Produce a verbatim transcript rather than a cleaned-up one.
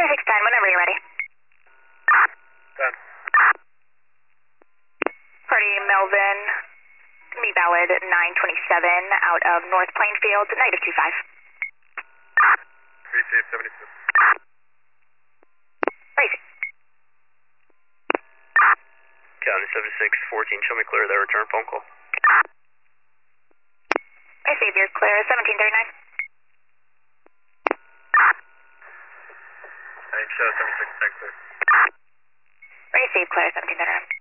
twenty-six ten, whenever you're ready. ten. Party Melvin, gonna be valid nine twenty-seven out of North Plainfield, negative two five. Receive seventy-six. Receive. County seventy-six fourteen, show me clear of that return phone call. Receive, you're clear, seventeen thirty-nine. And show seventy-six, thanks, sir. Receive, clear, seventeen thirty-nine.